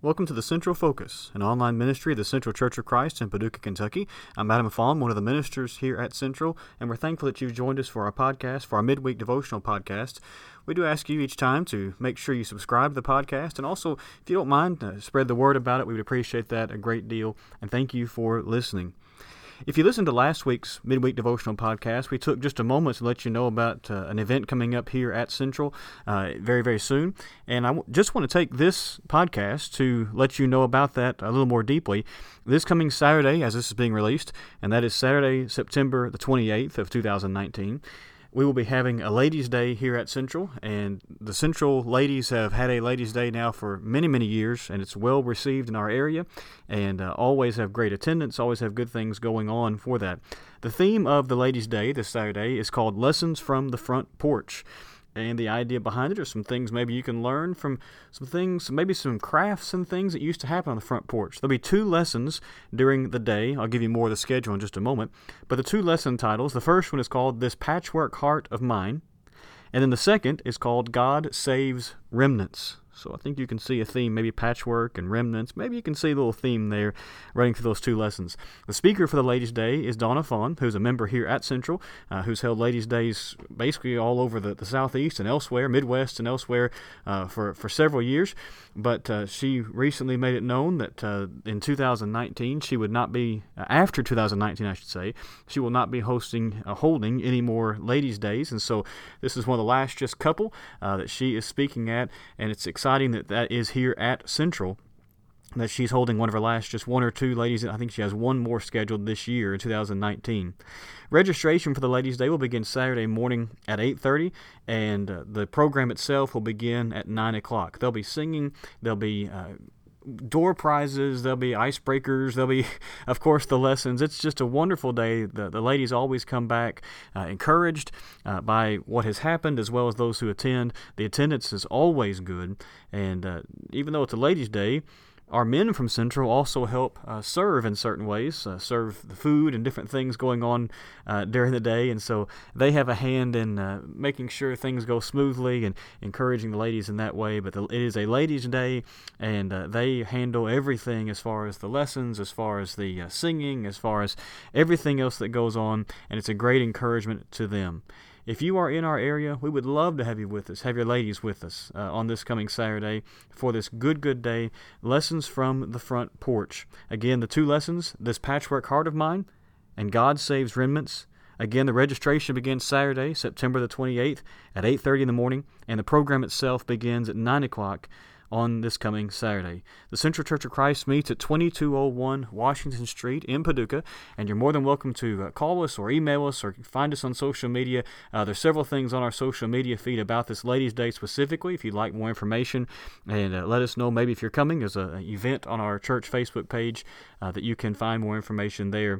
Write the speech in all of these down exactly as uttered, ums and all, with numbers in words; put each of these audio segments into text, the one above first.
Welcome to the Central Focus, an online ministry of the Central Church of Christ in Paducah, Kentucky. I'm Adam Fawn, one of the ministers here at Central, and we're thankful that you've joined us for our podcast, for our midweek devotional podcast. We do ask you each time to make sure you subscribe to the podcast, and also, if you don't mind, uh, spread the word about it. We would appreciate that a great deal, and thank you for listening. If you listened to last week's midweek devotional podcast, we took just a moment to let you know about uh, an event coming up here at Central uh, very, very soon. And I w- just want to take this podcast to let you know about that a little more deeply. This coming Saturday, as this is being released, and that is Saturday, September the twenty-eighth of two thousand nineteen, we will be having a Ladies' Day here at Central, and the Central ladies have had a Ladies' Day now for many, many years, and it's well received in our area, and uh, always have great attendance, always have good things going on for that. The theme of the Ladies' Day this Saturday is called Lessons from the Front Porch. And the idea behind it are some things maybe you can learn from some things, maybe some crafts and things that used to happen on the front porch. There'll be two lessons during the day. I'll give you more of the schedule in just a moment. But the two lesson titles, the first one is called This Patchwork Heart of Mine. And then the second is called God Saves Remnants. So I think you can see a theme, maybe patchwork and remnants. Maybe you can see a little theme there running through those two lessons. The speaker for the Ladies' Day is Donna Fawn, who's a member here at Central, uh, who's held Ladies' Days basically all over the, the Southeast and elsewhere, Midwest and elsewhere uh, for, for several years. But uh, she recently made it known that uh, in two thousand nineteen, she would not be, uh, after two thousand nineteen, I should say, she will not be hosting, uh, holding any more Ladies' Days. And so this is one of the last just couple uh, that she is speaking at, and it's exciting that that is here at Central, that she's holding one of her last, just one or two ladies. I think she has one more scheduled this year in two thousand nineteen. Registration for the Ladies' Day will begin Saturday morning at eight thirty, and uh, the program itself will begin at nine o'clock. They'll be singing, there'll be uh, door prizes, there'll be icebreakers, there'll be, of course, the lessons. It's just a wonderful day. The, the ladies always come back uh, encouraged uh, by what has happened, as well as those who attend. The attendance is always good, and uh, even though it's a Ladies' Day, our men from Central also help uh, serve in certain ways, uh, serve the food and different things going on uh, during the day, and so they have a hand in uh, making sure things go smoothly and encouraging the ladies in that way. But the, it is a Ladies' Day, and uh, they handle everything as far as the lessons, as far as the uh, singing, as far as everything else that goes on, and it's a great encouragement to them. If you are in our area, we would love to have you with us, have your ladies with us uh, on this coming Saturday for this good, good day, Lessons from the Front Porch. Again, the two lessons, This Patchwork Heart of Mine and God Saves Remnants. Again, the registration begins Saturday, September the twenty-eighth at eight thirty in the morning, and the program itself begins at nine o'clock on this coming Saturday. The Central Church of Christ meets at twenty-two oh one Washington Street in Paducah, and you're more than welcome to uh, call us or email us or find us on social media. Uh, there's several things on our social media feed about this Ladies' Day specifically, if you'd like more information, and uh, let us know maybe if you're coming. There's an event on our church Facebook page uh, that you can find more information there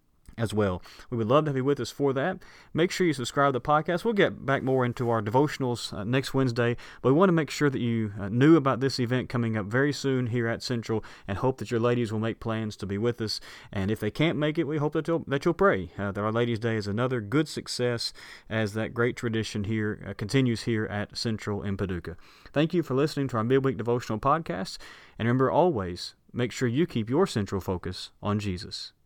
as well. We would love to have you with us for that. Make sure you subscribe to the podcast. We'll get back more into our devotionals uh, next Wednesday, but we want to make sure that you uh, knew about this event coming up very soon here at Central, and hope that your ladies will make plans to be with us. And if they can't make it, we hope that you'll, that you'll pray uh, that our Ladies' Day is another good success as that great tradition here uh, continues here at Central in Paducah. Thank you for listening to our midweek devotional podcast, and remember always, make sure you keep your central focus on Jesus.